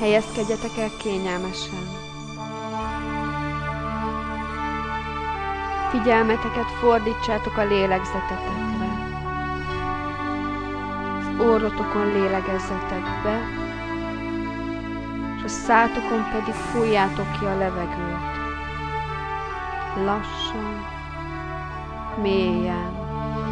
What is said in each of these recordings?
Helyezkedjetek el kényelmesen. Figyelmeteket fordítsátok a lélegzetetekre. Az orrotokon lélegezzetek be, és a szátokon pedig fújjátok ki a levegőt. Lassan, mélyen.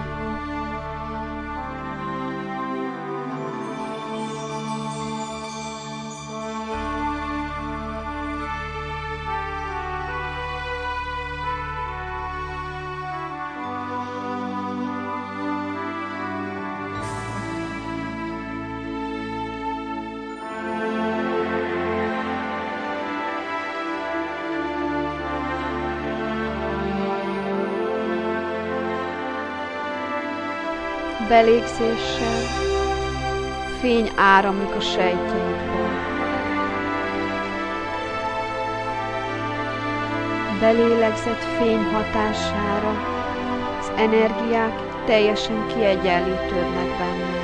Belégzéssel fény áramlik a sejtjeidből. Belélegzett fény hatására az energiák teljesen kiegyenlítődnek benned.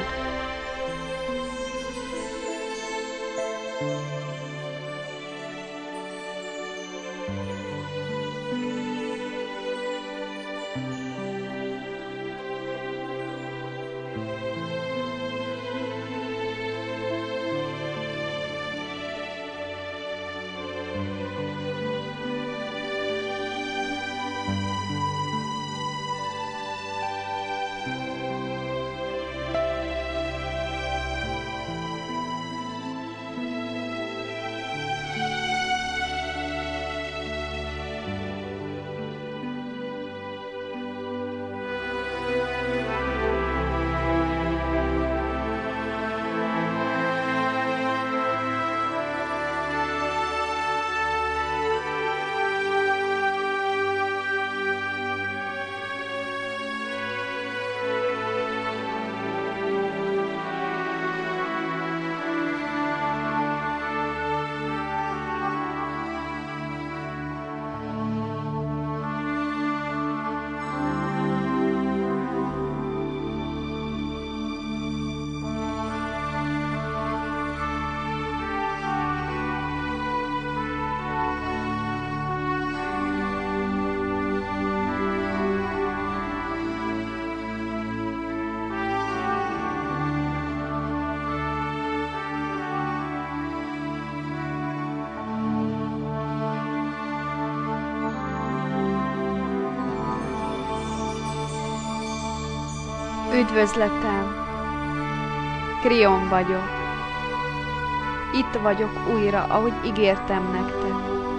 Üdvözletem! Krion vagyok. Itt vagyok újra, ahogy ígértem nektek.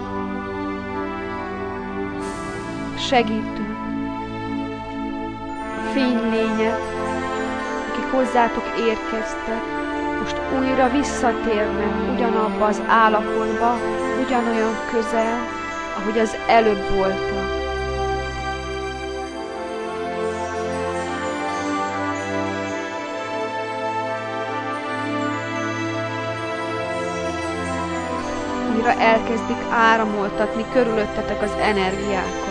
Segítő, fénylények, akik hozzátok érkeztek, most újra visszatérnek ugyanabba az állapotba, ugyanolyan közel, ahogy az előbb voltak. Újra elkezdik áramoltatni körülöttetek az energiákat.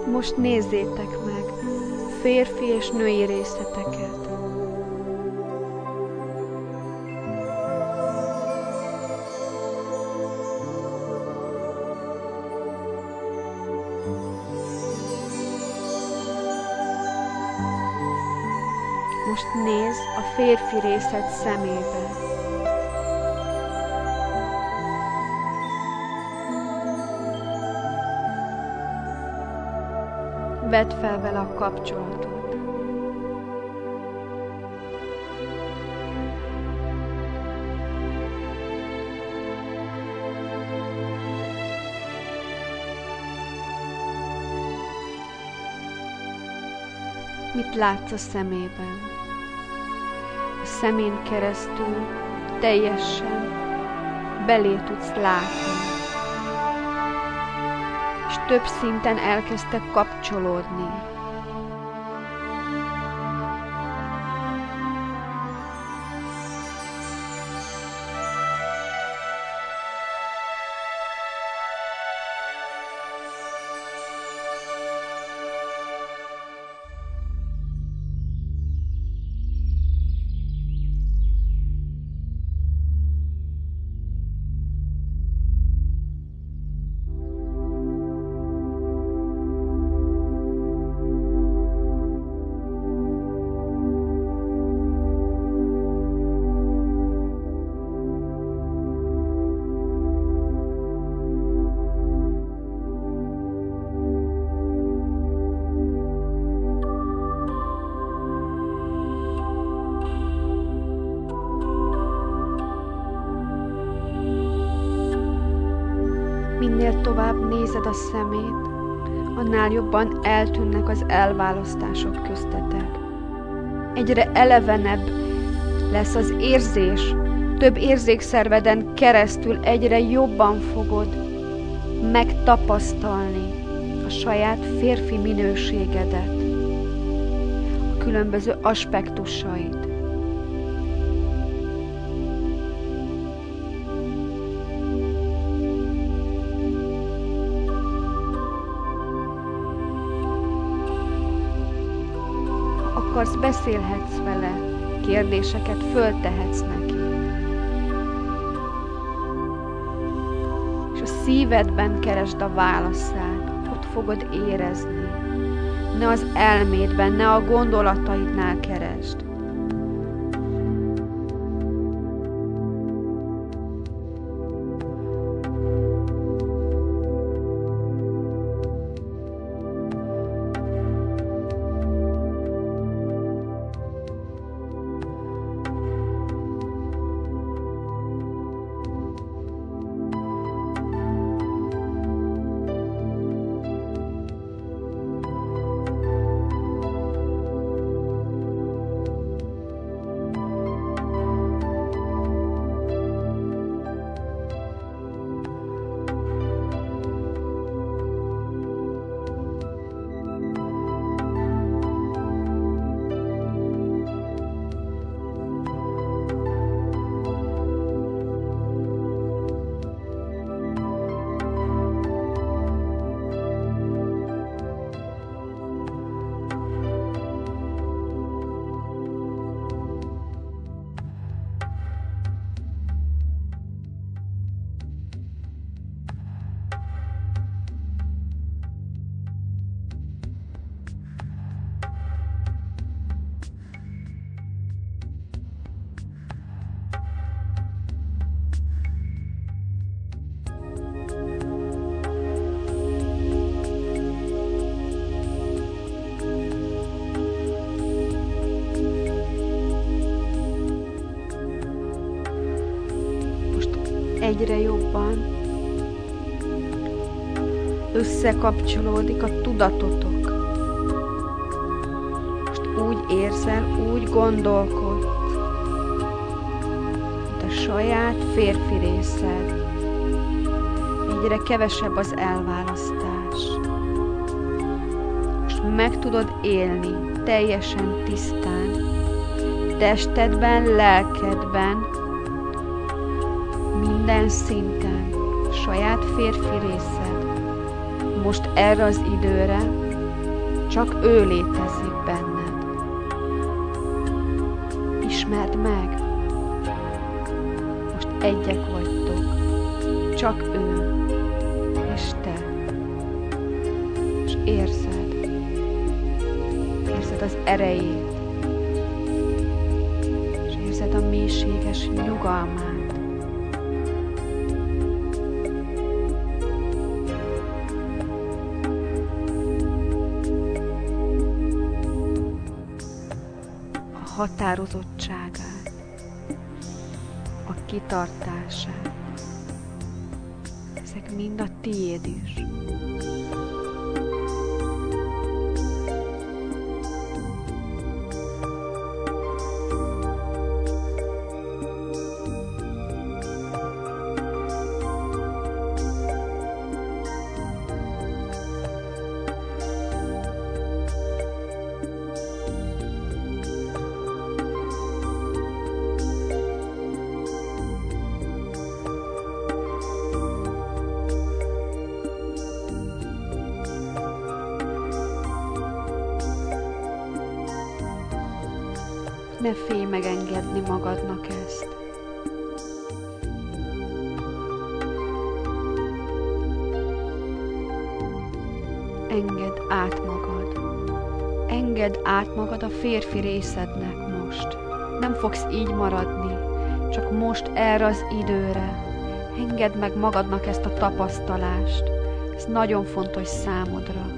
Most nézzétek meg férfi és női részleteket. Most nézz a férfi részlet szemébe. Vedd fel vele a kapcsolatot. Mit látsz a szemében? A szemén keresztül teljesen belé tudsz látni. És több szinten elkezdtek kapcsolódni. Minél tovább nézed a szemét, annál jobban eltűnnek az elválasztások köztetek. Egyre elevenebb lesz az érzés, több érzékszerveden keresztül egyre jobban fogod megtapasztalni a saját férfi minőségedet, a különböző aspektusait. Akarsz, beszélhetsz vele, kérdéseket föltehetsz neki. És a szívedben keresd a válaszát, ott fogod érezni. Ne az elmédben, ne a gondolataidnál keresd. Egyre jobban összekapcsolódik a tudatotok. Most úgy érzel, úgy gondolkodsz, mint a saját férfi részed. Egyre kevesebb az elválasztás. Most meg tudod élni teljesen tisztán, testedben, lelkedben, minden szinten, saját férfi részed most erre az időre Csak ő létezik benned. Ismerd meg. Most egyek vagytok. Csak ő és te. És érzed. Érzed az erejét. És érzed a mélységes nyugalmát. Határozottságát, a kitartását. Ezek mind a tiéd is. Ne félj megengedni magadnak ezt. Engedd át magad. Engedd át magad a férfi részednek most. Nem fogsz így maradni, csak most erre az időre. Engedd meg magadnak ezt a tapasztalást. Ez nagyon fontos számodra.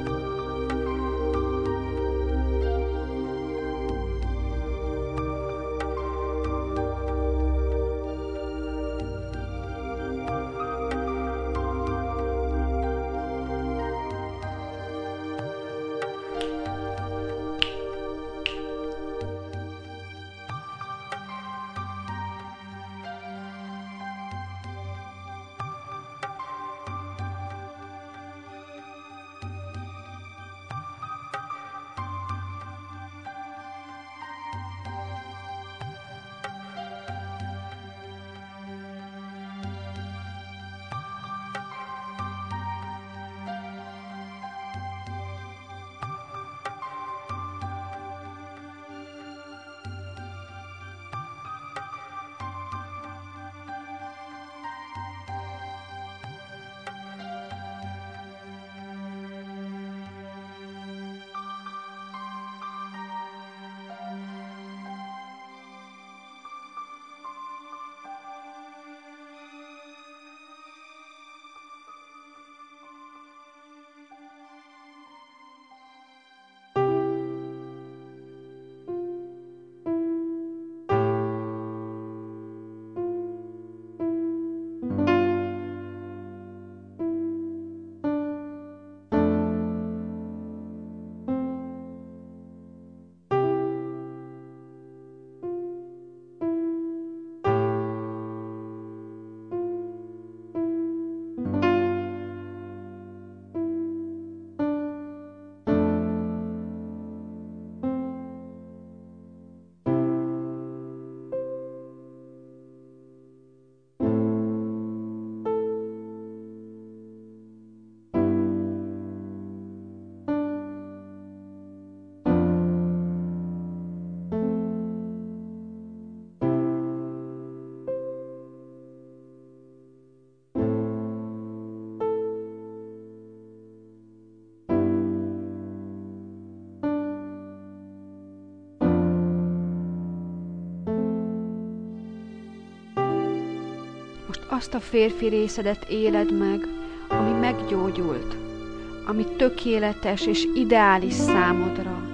Most azt a férfi részedet éled meg, ami meggyógyult, ami tökéletes és ideális számodra.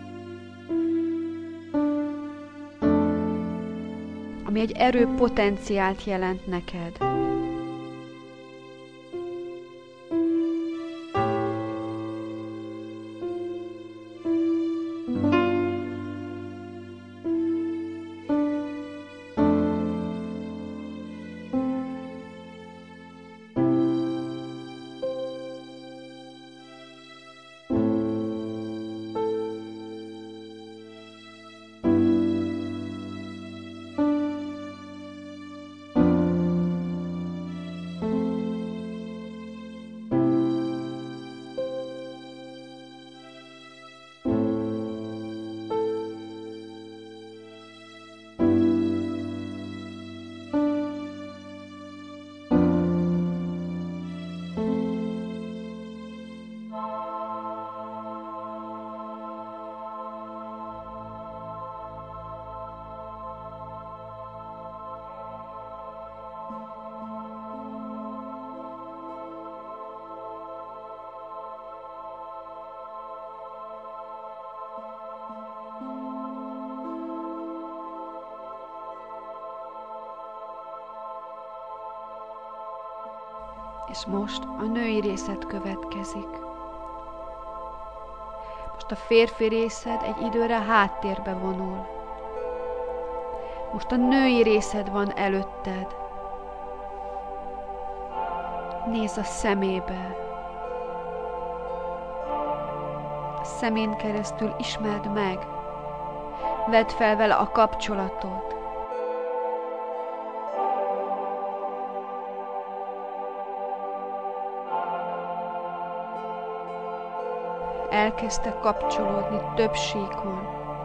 Ami egy erőpotenciált jelent neked. És most a női részed következik. Most a férfi részed egy időre háttérbe vonul. Most a női részed van előtted. Nézz a szemébe. A szemén keresztül ismerd meg. Vedd fel vele a kapcsolatot. Elkezdtek kapcsolódni több síkon.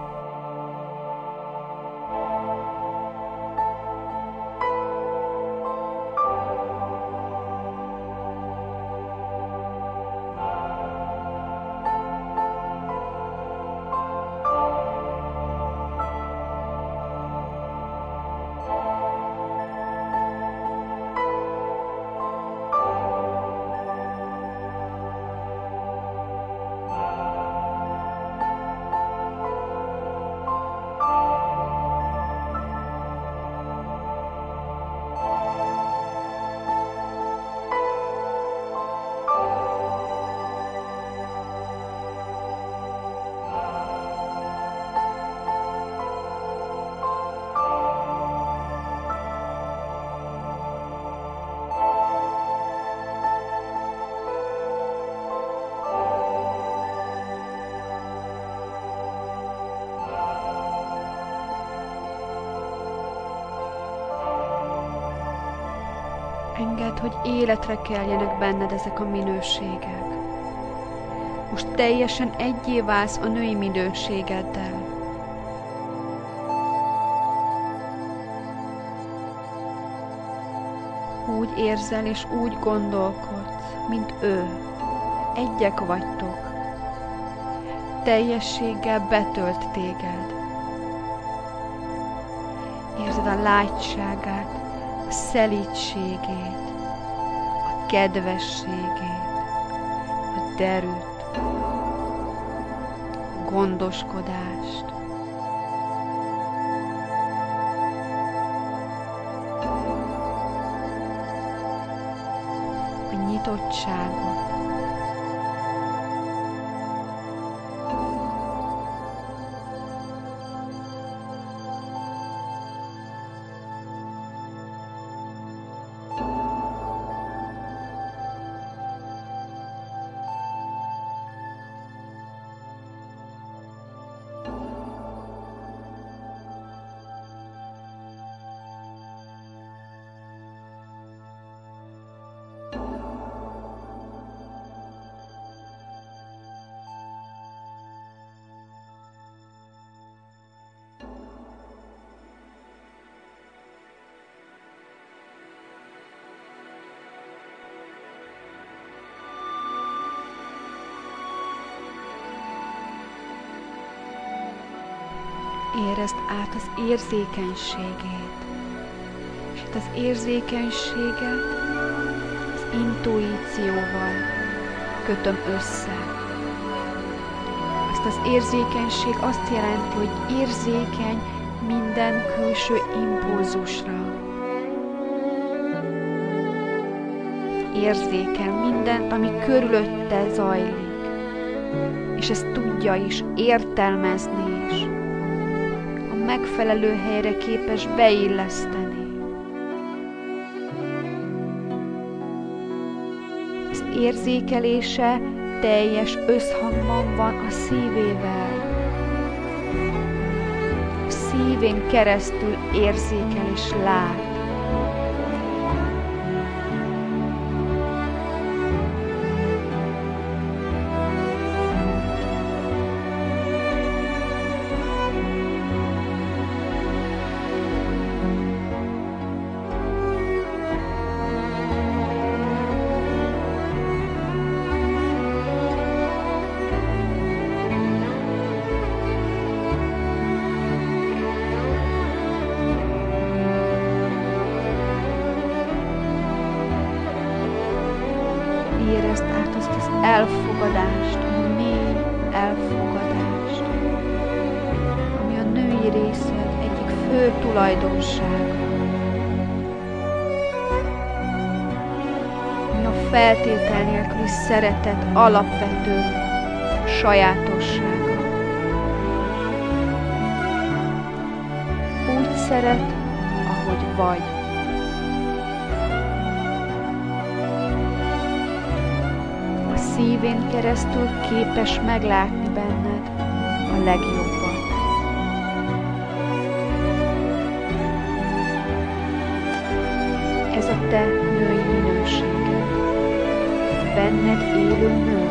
Engedd, hogy életre keljenek benned ezek a minőségek. Most teljesen egyé válsz a női minőségeddel. Úgy érzel és úgy gondolkodsz, mint ő. Egyek vagytok. Teljességgel betölt téged. Érzed a lágyságát, a szelídségét, a kedvességét, a derűt, a gondoskodást. A nyitottságot. Érezd át az érzékenységét, és itt az érzékenységet az intuícióval kötöm össze. Ezt az érzékenység azt jelenti, hogy érzékeny minden külső impulzusra. Érzékel mindent, ami körülötte zajlik, és ezt tudja is, értelmezni is. Megfelelő helyre képes beilleszteni. Az érzékelése teljes összhangban van a szívével. A szívén keresztül érzékel és lát. Érezd át azt az elfogadást, a mély elfogadást, ami a női részed egyik fő tulajdonsága, ami a feltétel nélküli szeretet alapvető sajátossága. Úgy szeret, ahogy vagy. A szívén keresztül képes meglátni benned a legjobbat. Ez a te női minőséged, benned élő nő.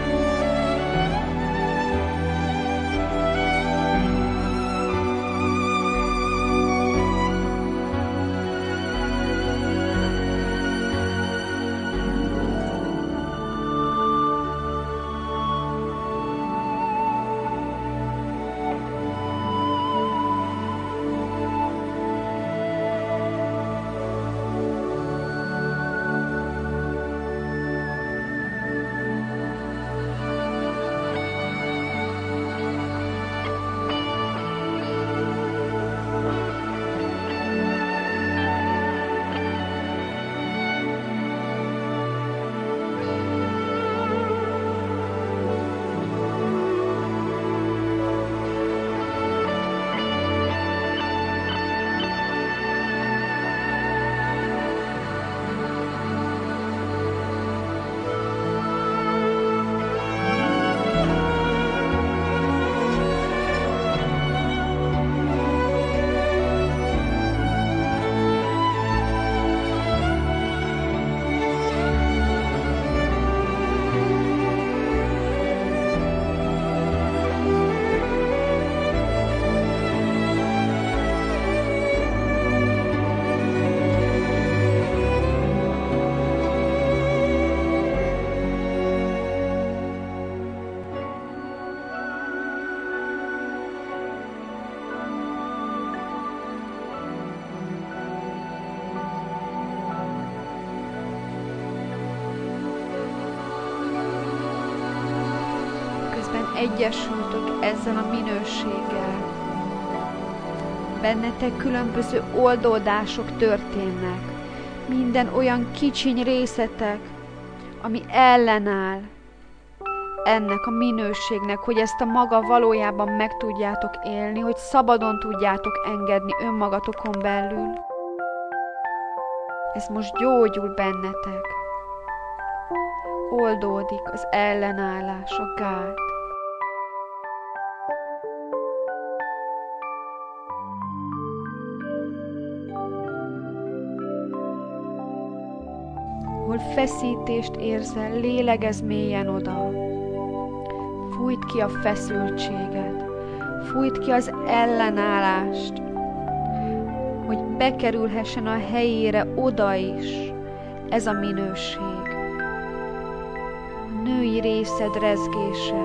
Egyesültök ezzel a minőséggel. Bennetek különböző oldódások történnek. Minden olyan kicsiny részetek, ami ellenáll ennek a minőségnek, hogy ezt a maga valójában meg tudjátok élni, hogy szabadon tudjátok engedni önmagatokon belül. Ez most gyógyul bennetek. Oldódik az ellenállás, a gát. Hol feszítést érzel, lélegezz mélyen oda. Fújt ki a feszültséget, fújt ki az ellenállást, hogy bekerülhessen a helyére oda is ez a minőség. A női részed rezgése.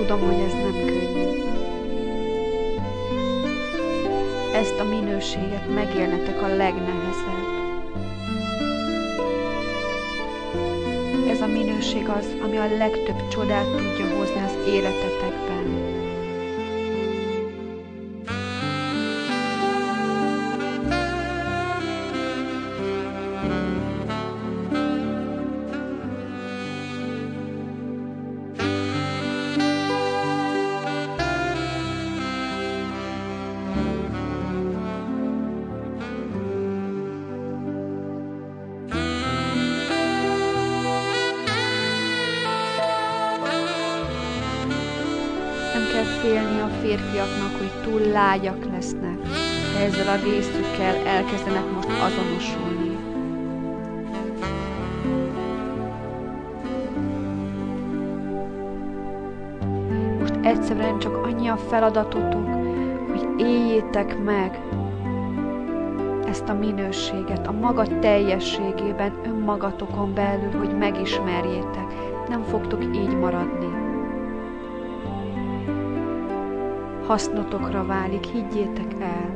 tudom, hogy ez nem könnyű. Ezt a minőséget megélnetek a legnehezebb. Ez a minőség az, ami a legtöbb csodát tudja hozni az életetekben. Nem kell félni a férfiaknak, hogy túl lágyak lesznek, de ezzel a részükkel elkezdenek most azonosulni. Most egyszerűen csak annyi a feladatotok, hogy éljétek meg ezt a minőséget a maga teljességében, önmagatokon belül, hogy megismerjétek. Nem fogtok így maradni. Hasznotokra válik, higgyétek el.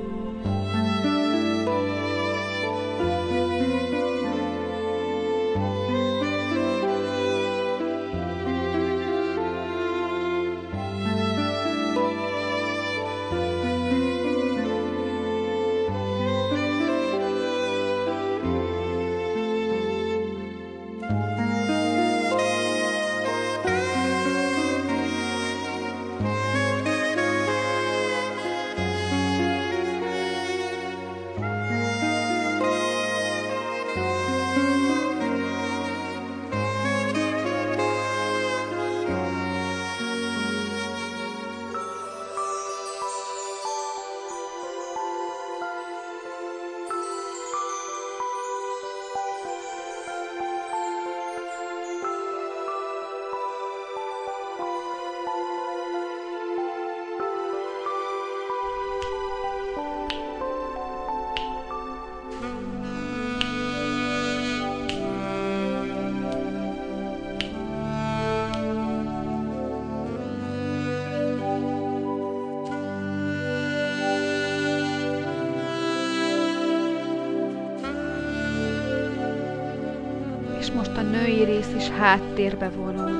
És most a női rész is háttérbe vonul.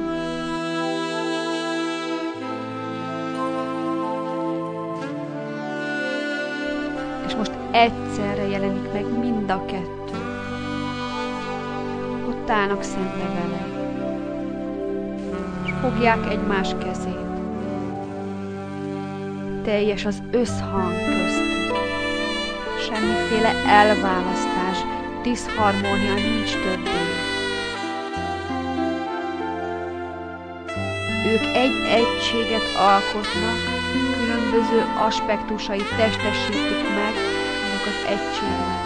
És most egyszerre jelenik meg mind a kettő. Ott állnak szembe vele. És fogják egymás kezét. Teljes az összhang köztük. Semmiféle elválasztás, diszharmónia nincs többé. Ők egy egységet alkotnak, különböző aspektusait testesítik meg ennek az egységnek.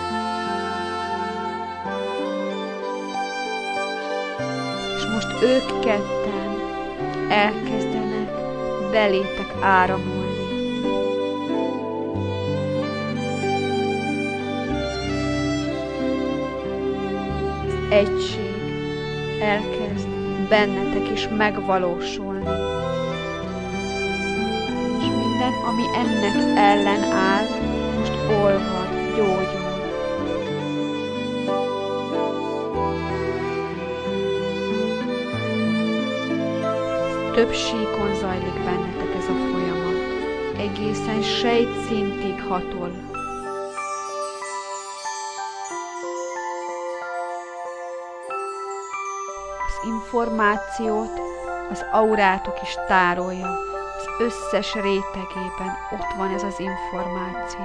És most ők ketten elkezdenek belétek áramolni. Az egység elkezd bennetek is megvalósulni. És minden, ami ennek ellen áll, most olvad, gyógyul. Több síkon zajlik bennetek ez a folyamat. Egészen sejtszintig hatol. Információt az aurátok is tárolja, az összes rétegében ott van ez az információ.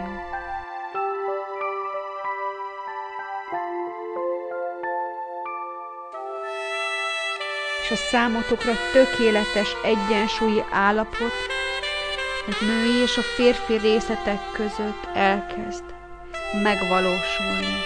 És a számotokra tökéletes egyensúlyi állapot a női és a férfi részletek között elkezd megvalósulni.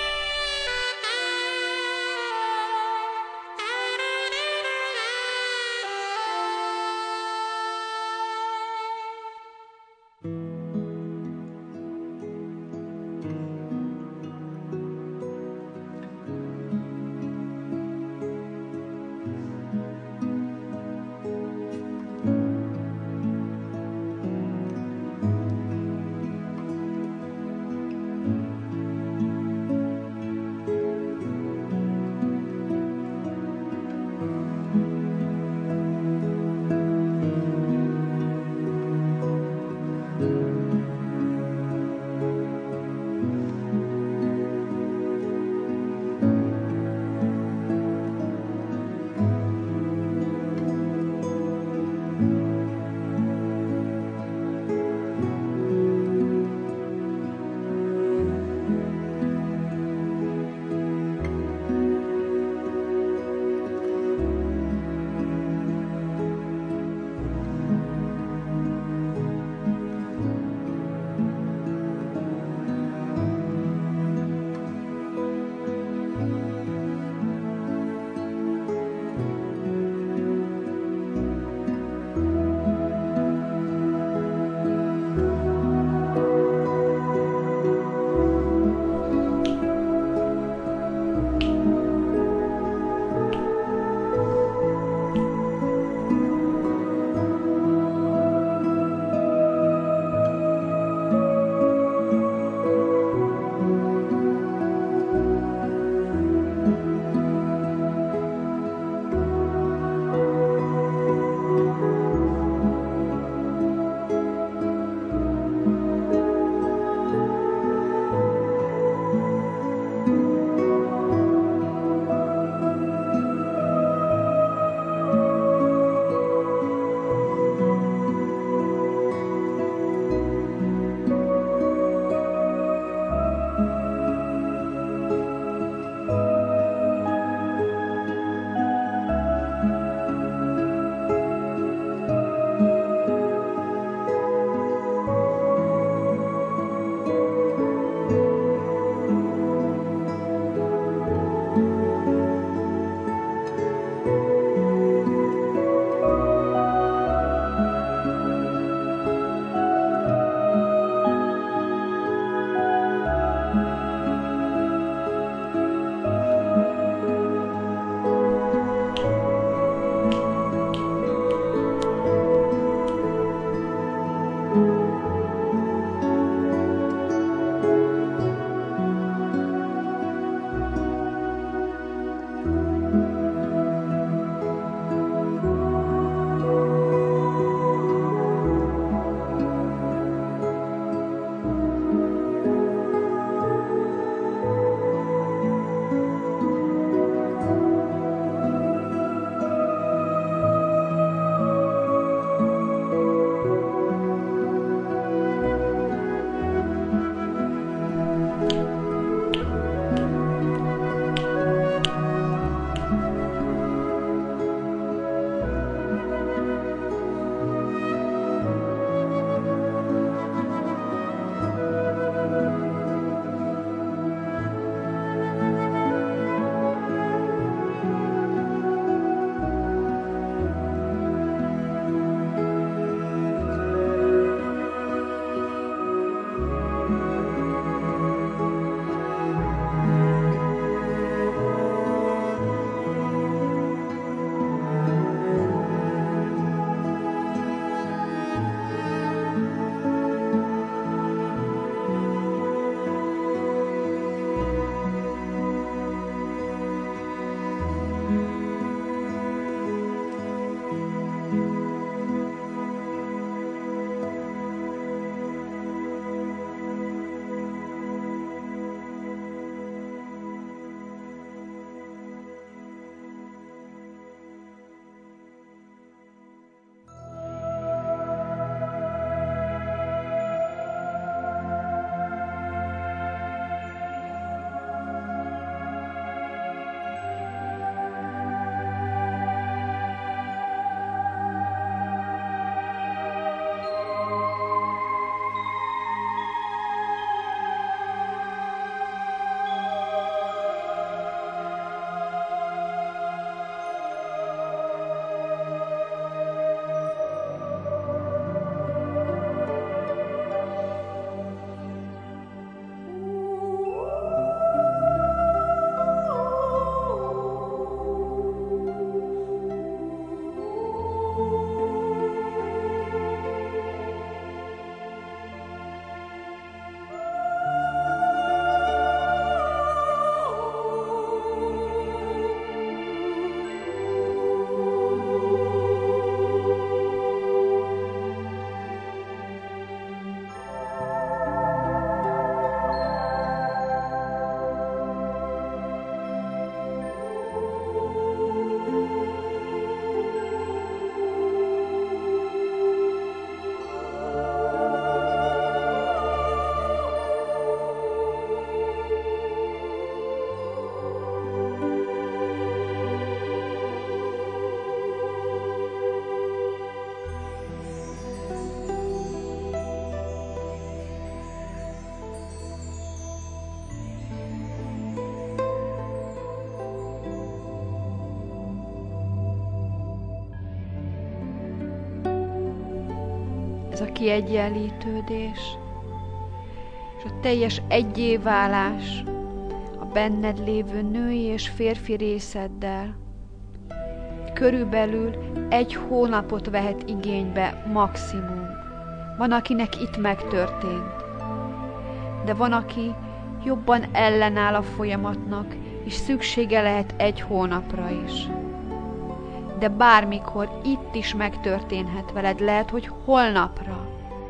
ez a kiegyenlítődés, és a teljes egyéválás a benned lévő női és férfi részeddel körülbelül 1 hónapot vehet igénybe maximum. Van, akinek itt megtörtént, de van, aki jobban ellenáll a folyamatnak, és szüksége lehet 1 hónapra is. De bármikor itt is megtörténhet veled, lehet, hogy holnapra.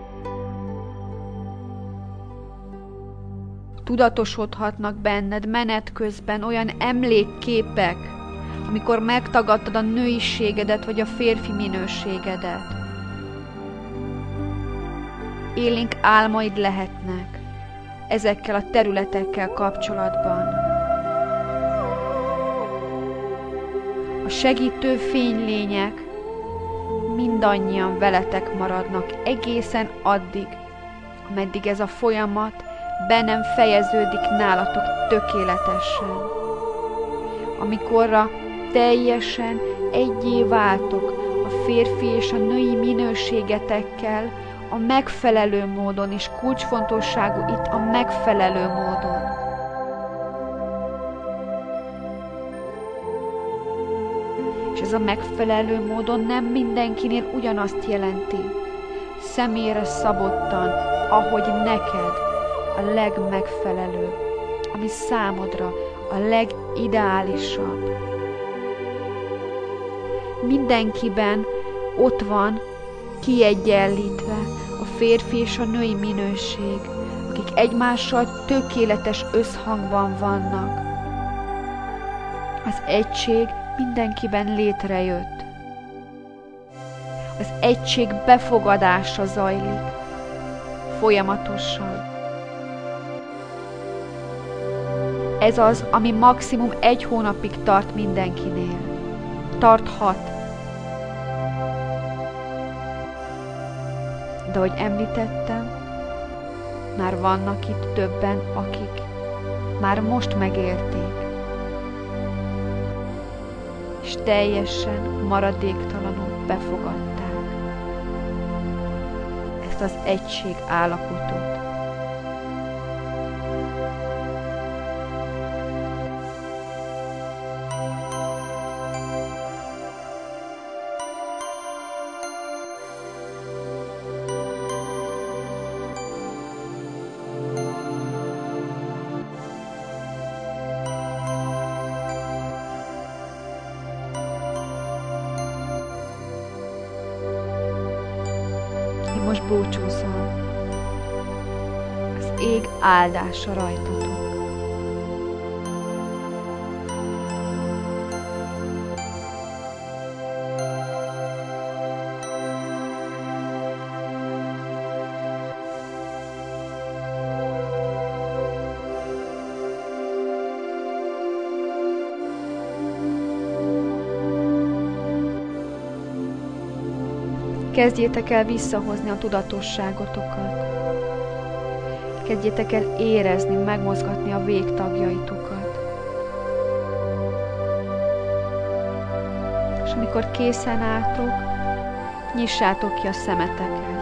Tudatosodhatnak benned menet közben olyan emlékképek, amikor megtagadtad a nőiségedet vagy a férfi minőségedet. Élénk álmaid lehetnek ezekkel a területekkel kapcsolatban. A segítő fénylények mindannyian veletek maradnak egészen addig, ameddig ez a folyamat be nem fejeződik nálatok tökéletesen. Amikorra teljesen egyé váltok a férfi és a női minőségetekkel, a megfelelő módon, és kulcsfontosságú itt a megfelelő módon. És ez a megfelelő módon nem mindenkinél ugyanazt jelenti. Személyre szabottan, ahogy neked a legmegfelelőbb, ami számodra a legideálisabb. Mindenkiben ott van kiegyenlítve a férfi és a női minőség, akik egymással tökéletes összhangban vannak. Az egység mindenkiben létrejött. Az egység befogadása zajlik folyamatosan. Ez az, ami maximum 1 hónapig tart mindenkinél. Tarthat. De ahogy említettem, már vannak itt többen, akik már most megérték, és teljesen maradéktalanul befogadták ezt az egység állapotot. Most búcsúzom. Az ég áldása rajtatok. Kezdjétek el visszahozni a tudatosságotokat. Kezdjétek el érezni, megmozgatni a végtagjaitokat. És amikor készen álltok, nyissátok ki a szemeteket.